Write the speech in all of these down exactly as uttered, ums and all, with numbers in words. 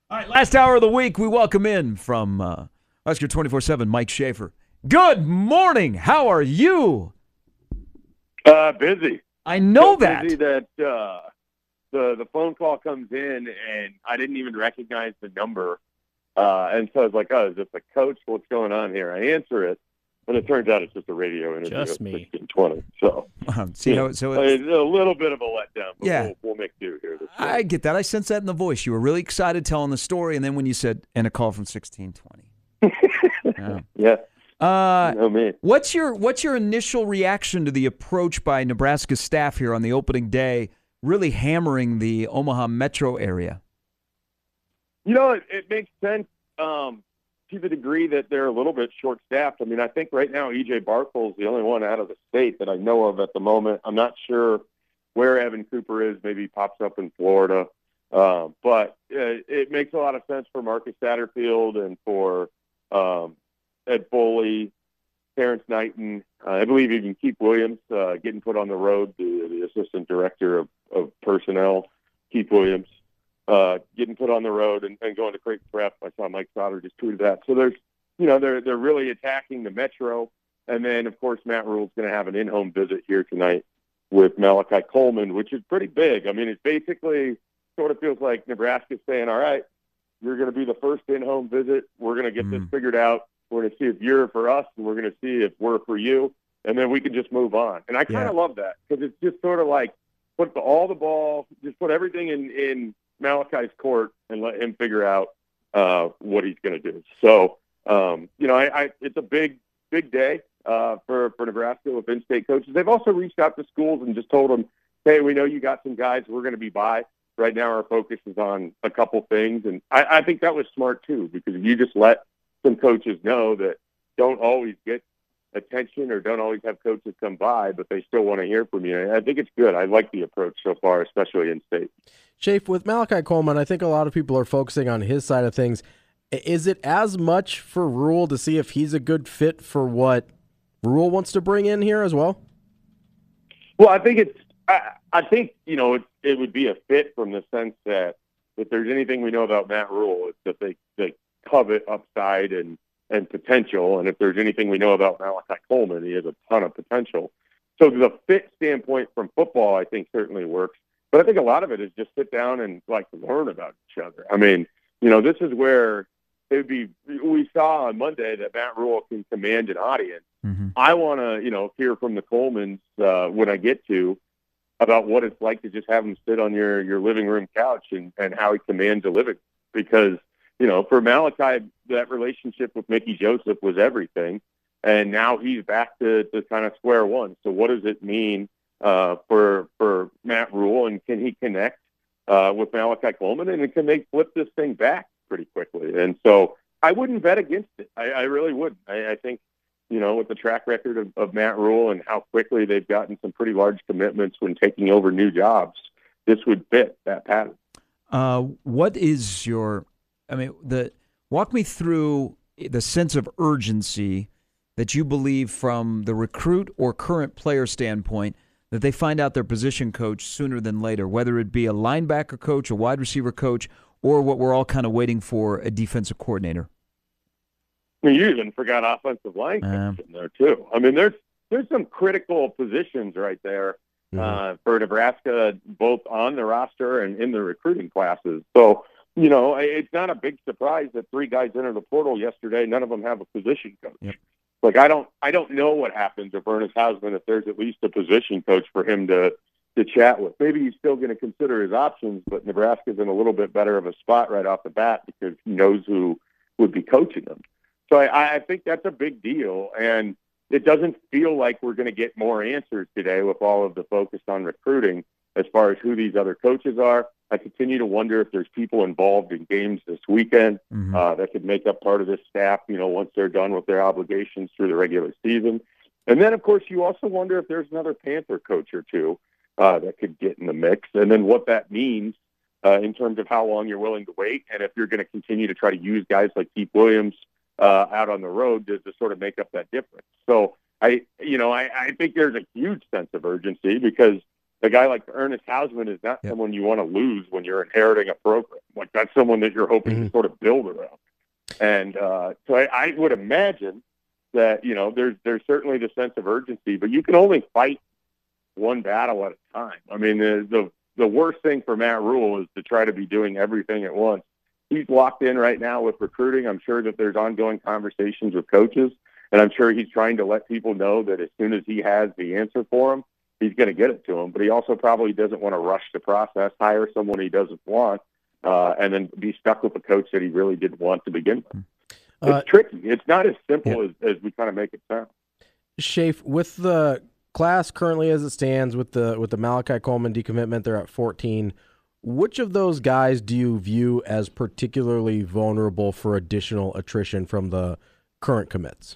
All right, last hour of the week, we welcome in from uh, Husker twenty-four seven, Mike Schaefer. Good morning. How are you? Uh, busy. I know So that. busy that uh, the the phone call comes in and I didn't even recognize the number. Uh, and so I was like, oh, is this a coach? What's going on here? I answer it, and it turns out it's just a radio interview Just at me. sixteen twenty. So, Um, see how so yeah, it's, it's a little bit of a letdown, but Yeah. we'll, we'll make do here this I week. get that. I sense that in the voice. You were really excited telling the story, and then when you said, and a call from sixteen twenty. Yeah. Yeah, Uh, you know me. what's your what's your initial reaction to the approach by Nebraska staff here on the opening day, really hammering the Omaha metro area? You know, it, it makes sense um, to the degree that they're a little bit short-staffed. I mean, I think right now E J Barkel's the only one out of the state that I know of at the moment. I'm not sure where Evan Cooper is. Maybe he pops up in Florida. Uh, but uh, it makes a lot of sense for Marcus Satterfield and for um, Ed Foley, Terrence Knighton. Uh, I believe even Keith Williams uh, getting put on the road, the, the assistant director of, of personnel, Keith Williams. Uh, getting put on the road and, and going to Creighton Prep. I saw Mike Sauter just tweeted that. So there's, you know, they're they're really attacking the Metro, and then of course Matt Rule's going to have an in-home visit here tonight with Malachi Coleman, which is pretty big. I mean, it's basically sort of feels like Nebraska's saying, "All right, you're going to be the first in-home visit. We're going to get Mm. this figured out. We're going to see if you're for us, and we're going to see if we're for you, and then we can just move on." And I kind of Yeah. love that because it's just sort of like put the, all the ball, just put everything in in. Malachi's court and let him figure out uh, what he's going to do. So, um, you know, I, I, it's a big, big day uh, for, for Nebraska with in-state coaches. They've also reached out to schools and just told them, hey, we know you got some guys we're going to be by. Right now our focus is on a couple things. And I, I think that was smart, too, because if you just let some coaches know that don't always get attention or don't always have coaches come by, but they still want to hear from you. I think it's good. I like the approach so far, especially in state. Shafe, with Malachi Coleman, I think a lot of people are focusing on his side of things. Is it as much for Rule to see if he's a good fit for what Rule wants to bring in here as well? Well, I think it's, I, I think, you know, it, it would be a fit from the sense that if there's anything we know about Matt Rule, it's that they, they covet upside and, and potential. And if there's anything we know about Malachi Coleman, he has a ton of potential. So the fit standpoint from football, I think certainly works. But I think a lot of it is just sit down and like learn about each other. I mean, you know, this is where it would be, we saw on Monday that Matt Rule can command an audience. Mm-hmm. I want to, you know, hear from the Colemans uh, when I get to about what it's like to just have him sit on your, your living room couch and, and how he commands a living. Because, you know, for Malachi, that relationship with Mickey Joseph was everything. And now he's back to, to kind of square one. So what does it mean uh, for for Matt Rule, and can he connect uh, with Malachi Coleman, and can they flip this thing back pretty quickly? And so I wouldn't bet against it. I, I really wouldn't. I, I think, you know, with the track record of, of Matt Rule and how quickly they've gotten some pretty large commitments when taking over new jobs, this would fit that pattern. Uh, what is your, I mean, the walk me through the sense of urgency that you believe from the recruit or current player standpoint that they find out their position coach sooner than later, whether it be a linebacker coach, a wide receiver coach, or what we're all kind of waiting for, a defensive coordinator. I mean, you even forgot offensive line Uh, coach in there too. I mean, there's there's some critical positions right there Mhm. uh, for Nebraska, both on the roster and in the recruiting classes. So, you know, it's not a big surprise that three guys entered the portal yesterday. None of them have a position coach. Yep. Like, I don't, I don't know what happens to Ernest Hausman if there's at least a position coach for him to to chat with. Maybe he's still going to consider his options, but Nebraska's in a little bit better of a spot right off the bat because he knows who would be coaching them. So I, I think that's a big deal, and it doesn't feel like we're going to get more answers today with all of the focus on recruiting as far as who these other coaches are. I continue to wonder if there's people involved in games this weekend mm-hmm. uh, that could make up part of this staff, you know, once they're done with their obligations through the regular season. And then, of course, you also wonder if there's another Panther coach or two uh, that could get in the mix, and then what that means uh, in terms of how long you're willing to wait, and if you're going to continue to try to use guys like Keith Williams uh, out on the road to, to sort of make up that difference. So I, you know, I, I think there's a huge sense of urgency because A guy like Ernest Hausman is not Yep. someone you want to lose when you're inheriting a program. Like, that's someone that you're hoping Mhm. to sort of build around. And uh, so I, I would imagine that, you know, there's there's certainly the sense of urgency, but you can only fight one battle at a time. I mean, the the, the worst thing for Matt Rule is to try to be doing everything at once. He's locked in right now with recruiting. I'm sure that there's ongoing conversations with coaches, and I'm sure he's trying to let people know that as soon as he has the answer for them, he's going to get it to them. But he also probably doesn't want to rush the process, hire someone he doesn't want, uh, and then be stuck with a coach that he really didn't want to begin with. Uh, It's tricky. It's not as simple yeah. as, as we kind of make it sound. Shafe, with the class currently as it stands, with the with the Malachi Coleman decommitment, they're at fourteen. Which of those guys do you view as particularly vulnerable for additional attrition from the current commits?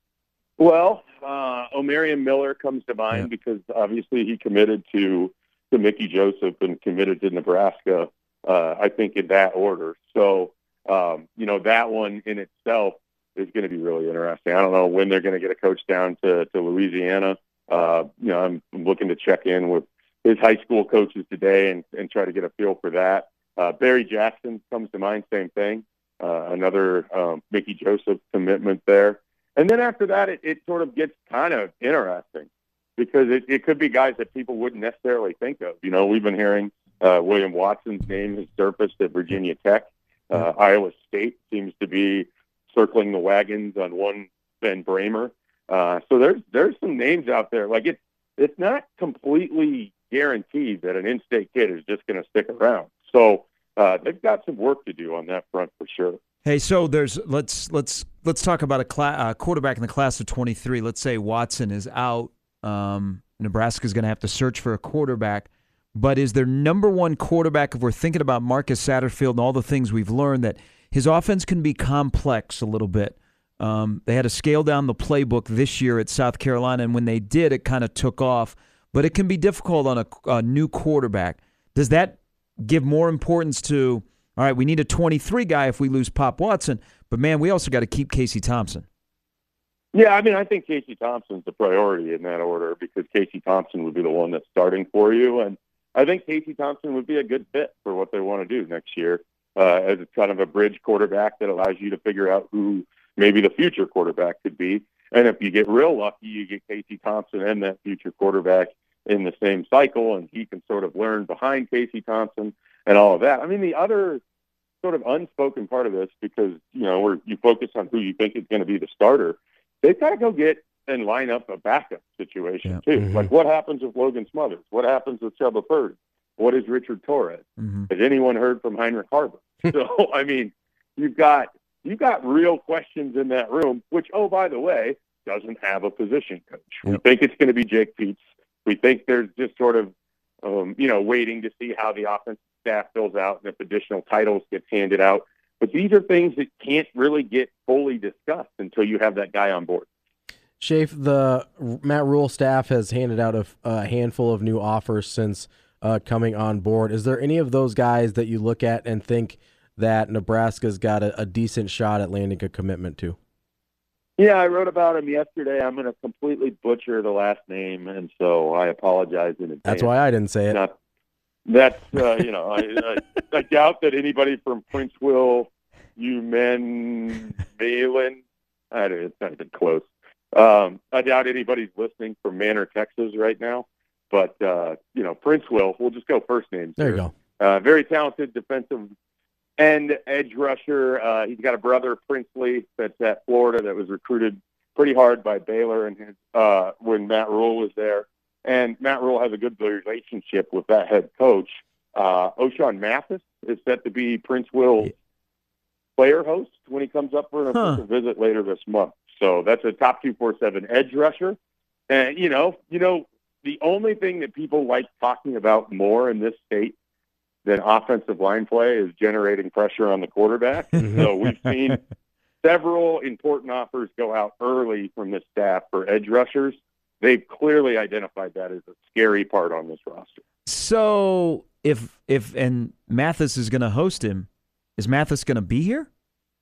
Well, uh, Omarion Miller comes to mind Yeah. because obviously he committed to to Mickey Joseph and committed to Nebraska, uh, I think in that order. So, um, you know, that one in itself is going to be really interesting. I don't know when they're going to get a coach down to, to Louisiana. Uh, you know, I'm, I'm looking to check in with his high school coaches today and, and try to get a feel for that. Uh, Barry Jackson comes to mind, same thing. Uh, another um, Mickey Joseph commitment there. And then after that, it, it sort of gets kind of interesting because it, it could be guys that people wouldn't necessarily think of. You know, we've been hearing uh, William Watson's name has surfaced at Virginia Tech. Uh, Iowa State seems to be circling the wagons on one Ben Bramer. Uh, so there's there's some names out there. Like it's it's not completely guaranteed that an in-state kid is just going to stick around. So uh, they've got some work to do on that front for sure. Hey, so there's let's let's let's talk about a cla- uh, quarterback in the class of twenty-three. Let's say Watson is out. Um, Nebraska's going to have to search for a quarterback. But is their number one quarterback, if we're thinking about Marcus Satterfield and all the things we've learned, that his offense can be complex a little bit? Um, they had to scale down the playbook this year at South Carolina, and when they did, it kind of took off. But it can be difficult on a, a new quarterback. Does that give more importance to, all right, we need a twenty-three guy if we lose Pop Watson, but, man, we also got to keep Casey Thompson? Yeah, I mean, I think Casey Thompson's the priority in that order because Casey Thompson would be the one that's starting for you. And I think Casey Thompson would be a good fit for what they want to do next year uh, as kind of a bridge quarterback that allows you to figure out who maybe the future quarterback could be. And if you get real lucky, you get Casey Thompson and that future quarterback in the same cycle, and he can sort of learn behind Casey Thompson and all of that. I mean, the other sort of unspoken part of this, because, you know, where you focus on who you think is going to be the starter, they've got to go get and line up a backup situation, Yeah. too. Mhm. Like, what happens with Logan Smothers? What happens with Chuba Purdy? What is Richard Torres? Mm-hmm. Has anyone heard from Heinrich Harbor? So, I mean, you've got you've got real questions in that room, which, oh, by the way, doesn't have a position coach. We Yep. think it's going to be Jake Peets. We think there's just sort of, um, you know, waiting to see how the offensive staff fills out and if additional titles get handed out. But these are things that can't really get fully discussed until you have that guy on board. Shafe, the Matt Rule staff has handed out a, a handful of new offers since uh, coming on board. Is there any of those guys that you look at and think that Nebraska's got a, a decent shot at landing a commitment to? Yeah, I wrote about him yesterday. I'm going to completely butcher the last name, and so I apologize in advance. That's why I didn't say it. Not, that's, uh, you know, I, I, I doubt that anybody from Princeville, UMen, Malin, I don't, it's not even close. Um, I doubt anybody's listening from Manor, Texas right now. But, uh, you know, Princeville, we'll just go first names. There here. you go. Uh, very talented defensive end edge rusher. Uh, he's got a brother, Princely, that's at Florida that was recruited pretty hard by Baylor and his, uh, when Matt Rule was there. And Matt Rule has a good relationship with that head coach. Uh, O'Shawn Mathis is set to be Princeville's player host when he comes up for an Huh. official visit later this month. So that's a top two four seven edge rusher. And, you know, you know, the only thing that people like talking about more in this state than offensive line play is generating pressure on the quarterback. So we've seen several important offers go out early from the staff for edge rushers. They've clearly identified that as a scary part on this roster. So if if and Mathis is going to host him, is Mathis going to be here?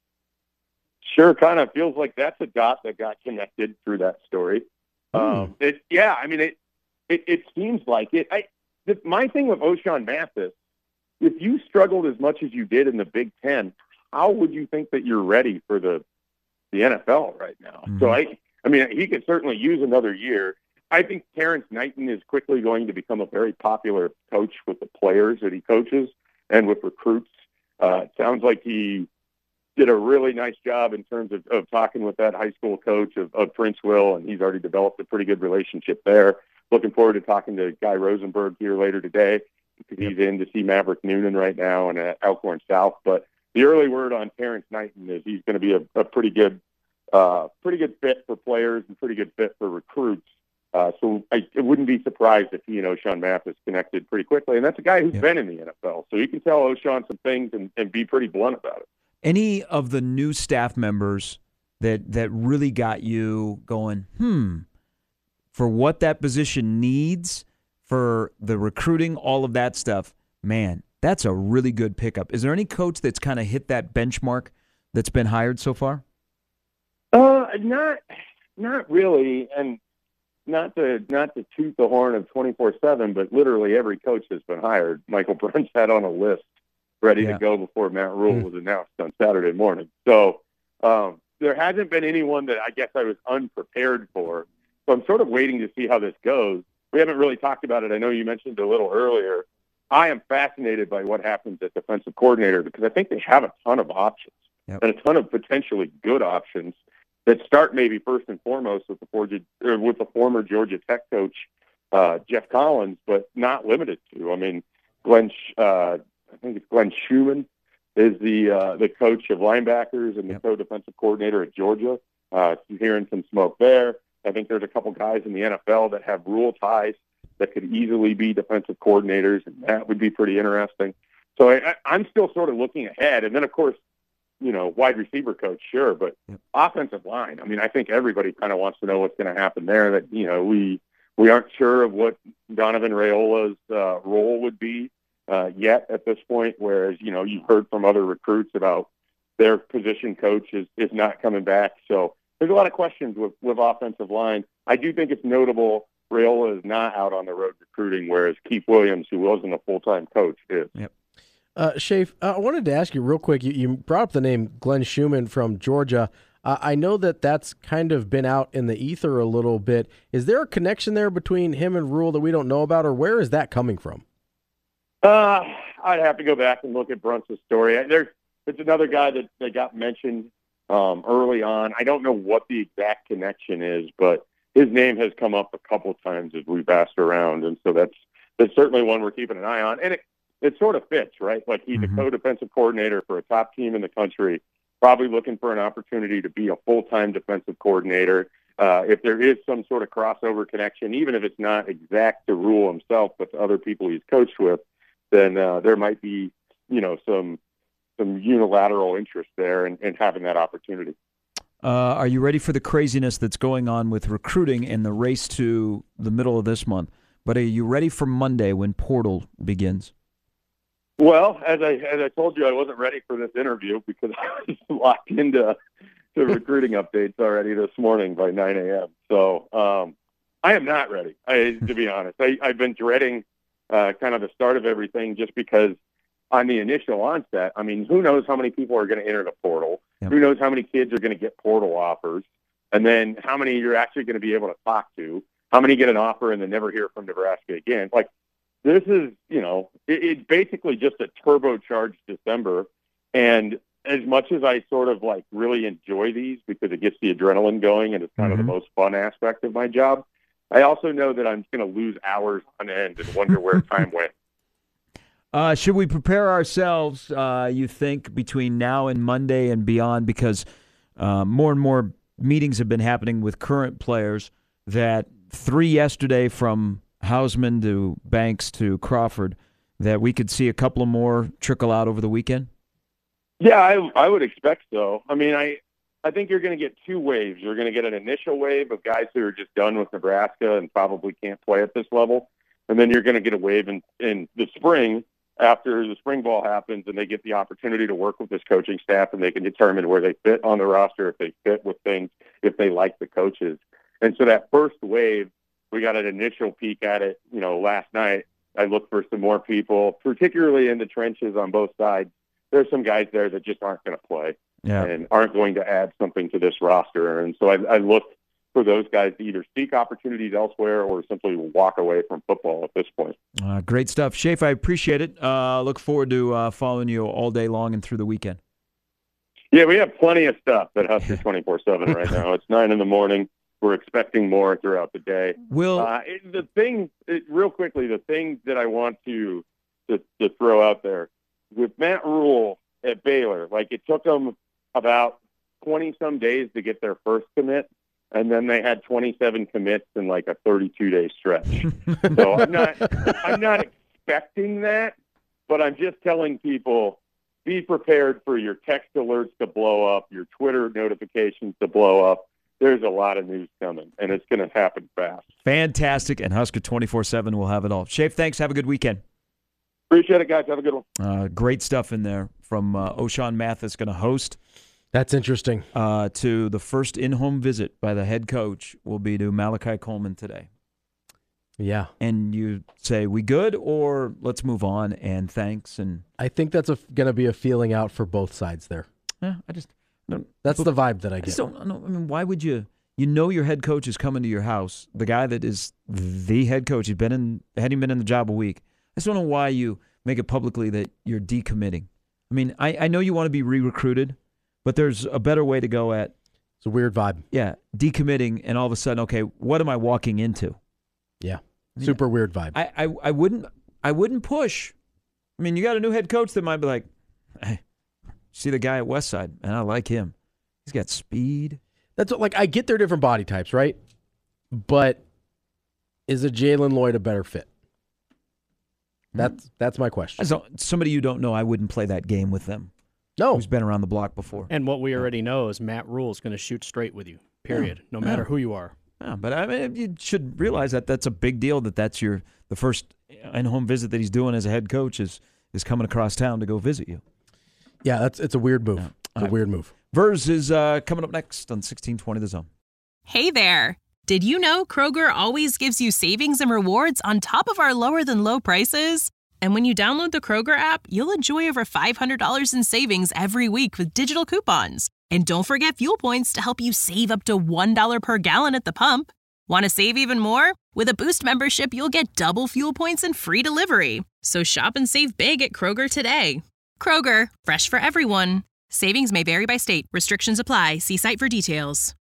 Sure, kind of feels like that's a dot that got connected through that story. Um, it, yeah, I mean, it, it it seems like it. I the, my thing with O'Shawn Mathis, if you struggled as much as you did in the Big Ten, how would you think that you're ready for the the N F L right now? Mm-hmm. So I, I mean, he could certainly use another year. I think Terrence Knighton is quickly going to become a very popular coach with the players that he coaches and with recruits. Uh, it sounds like he did a really nice job in terms of, of talking with that high school coach of, of Prince Will, and he's already developed a pretty good relationship there. Looking forward to talking to Guy Rosenberg here later today because he's in to see Maverick Noonan right now in uh, Elkhorn South. But the early word on Terrence Knighton is he's going to be a, a pretty good, uh, pretty good fit for players and pretty good fit for recruits. Uh, so I, I wouldn't be surprised if he and O'Shawn Mathis connected pretty quickly. And that's a guy who's yep. been in the N F L. So you can tell O'Shawn some things and, and be pretty blunt about it. Any of the new staff members that that really got you going, hmm, for what that position needs, for the recruiting, all of that stuff, man, that's a really good pickup. Is there any coach that's kind of hit that benchmark that's been hired so far? Uh, not, not really. And Not to not to toot the horn of twenty-four seven, but literally every coach that's been hired, Michael Bruns had on a list ready yeah. to go before Matt Rhule mm. was announced on Saturday morning. So um, there hasn't been anyone that I guess I was unprepared for. So I'm sort of waiting to see how this goes. We haven't really talked about it. I know you mentioned a little earlier. I am fascinated by what happens at defensive coordinator because I think they have a ton of options yep. and a ton of potentially good options that start maybe first and foremost with the, Georgia, or with the former Georgia Tech coach, uh, Jeff Collins, but not limited to. I mean, Glenn, uh, I think it's Glenn Schumann is the uh, the coach of linebackers and the yep. co-defensive coordinator at Georgia. Uh, hearing some smoke there. I think there's a couple guys in the N F L that have Rhule ties that could easily be defensive coordinators, and that would be pretty interesting. So I, I'm still sort of looking ahead. And then, of course, you know, wide receiver coach, sure, but yep. offensive line. I mean, I think everybody kind of wants to know what's going to happen there. That, you know, we we aren't sure of what Donovan Raiola's uh, role would be uh, yet at this point, whereas, you know, you've heard from other recruits about their position coach is, is not coming back. So there's a lot of questions with, with offensive line. I do think it's notable Raiola is not out on the road recruiting, whereas Keith Williams, who wasn't a full-time coach, is. Yep. Uh, Shafe, uh, I wanted to ask you real quick. You, you brought up the name Glenn Schumann from Georgia. Uh, I know that that's kind of been out in the ether a little bit. Is there a connection there between him and Rhule that we don't know about, or where is that coming from? Uh, I'd have to go back and look at Bruns's story. There's, there's another guy that, that got mentioned um, early on. I don't know what the exact connection is, but his name has come up a couple of times as we've asked around, and so that's that's certainly one we're keeping an eye on. And it, it sort of fits, right? Like he's mm-hmm. a co-defensive coordinator for a top team in the country, probably looking for an opportunity to be a full-time defensive coordinator. Uh, if there is some sort of crossover connection, even if it's not exact to Rhule himself, but to other people he's coached with, then uh, there might be, you know, some some unilateral interest there in, in having that opportunity. Uh, are you ready for the craziness that's going on with recruiting in the race to the middle of this month? But are you ready for Monday when portal begins? Well, as I as I told you, I wasn't ready for this interview because I was locked into to recruiting updates already this morning by nine a.m. So um, I am not ready, I, to be honest. I, I've been dreading uh, kind of the start of everything just because on the initial onset, I mean, who knows how many people are going to enter the portal? Yep. Who knows how many kids are going to get portal offers? And then how many you're actually going to be able to talk to? How many get an offer and then never hear from Nebraska again? Like, this is, you know, it, it's basically just a turbocharged December. And as much as I sort of like really enjoy these because it gets the adrenaline going and it's kind mm-hmm. of the most fun aspect of my job, I also know that I'm going to lose hours on end and wonder where time went. Uh, should we prepare ourselves, uh, you think, between now and Monday and beyond? Because uh, more and more meetings have been happening with current players, that three yesterday from Hausman to Banks to Crawford, that we could see a couple of more trickle out over the weekend? Yeah, I, I would expect so. I mean, I, I think you're going to get two waves. You're going to get an initial wave of guys who are just done with Nebraska and probably can't play at this level. And then you're going to get a wave in, in the spring after the spring ball happens and they get the opportunity to work with this coaching staff and they can determine where they fit on the roster, if they fit with things, if they like the coaches. And so that first wave, we got an initial peek at it, you know, last night. I look for some more people, particularly in the trenches on both sides. There's some guys there that just aren't going to play Yeah. and aren't going to add something to this roster. And so I, I look for those guys to either seek opportunities elsewhere or simply walk away from football at this point. Uh, great stuff. Shafe, I appreciate it. Uh, look forward to uh, following you all day long and through the weekend. Yeah, we have plenty of stuff at Husker twenty-four seven right now. It's nine in the morning. We're expecting more throughout the day. Will Uh, it, the thing, it, real quickly, the thing that I want to, to to throw out there with Matt Rule at Baylor, like it took them about twenty some days to get their first commit, and then they had twenty-seven commits in like a thirty-two day stretch. So I'm not, I'm not expecting that, but I'm just telling people, be prepared for your text alerts to blow up, your Twitter notifications to blow up. There's a lot of news coming, and it's going to happen fast. fantastic, and Husker twenty-four seven will have it all. Shafe, thanks. Have a good weekend. Appreciate it, guys. Have a good one. Uh, great stuff in there from uh, O'Shawn Mathis, going to host. That's interesting. Uh, to the first in-home visit by the head coach will be to Malachi Coleman today. Yeah. And you say, we good, or let's move on, and thanks. And I think that's going to be a feeling out for both sides there. yeah, I just don't, That's the vibe that I I get. just don't, I don't. I mean, why would you? You know, your head coach is coming to your house. The guy that is the head coach. He's been in, hadn't been in the job a week. I just don't know why you make it publicly that you're decommitting. I mean, I, I know you want to be re-recruited, but there's a better way to go at. It's a weird vibe. Yeah, decommitting, and all of a sudden, okay, what am I walking into? Yeah. I mean, Super weird vibe. I, I, I wouldn't I wouldn't push. I mean, you got a new head coach that might be like, hey, see the guy at Westside, and I like him. He's got speed. That's what, like, I get their different body types, right? But is a Jalen Lloyd a better fit? That's that's my question. As a, somebody you don't know, I wouldn't play that game with them. No. Who's been around the block before. And what we already know is Matt Rule is going to shoot straight with you, period, no matter who you are. Yeah, but I mean, you should realize that that's a big deal. That that's your the first in-home visit that he's doing as a head coach is is coming across town to go visit you. Yeah, that's it's a weird move. Yeah. It's a All right. weird move. Vers is uh, coming up next on sixteen twenty The Zone. Hey there! Did you know Kroger always gives you savings and rewards on top of our lower than low prices? And when you download the Kroger app, you'll enjoy over five hundred dollars in savings every week with digital coupons. And don't forget fuel points to help you save up to one dollar per gallon at the pump. Want to save even more? With a Boost membership, you'll get double fuel points and free delivery. So shop and save big at Kroger today. Kroger, fresh for everyone. Savings may vary by state. Restrictions apply. See site for details.